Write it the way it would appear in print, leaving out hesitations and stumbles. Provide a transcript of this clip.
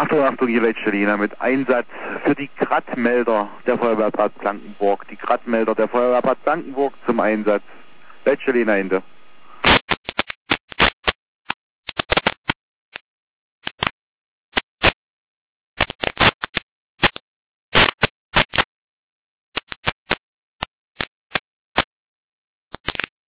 Achtung, Achtung, hier Leitstellina mit Einsatz für die Krattmelder der Feuerwehr Bad Blankenburg. Die Krattmelder der Feuerwehr Bad Blankenburg zum Einsatz. Leitstellina Ende.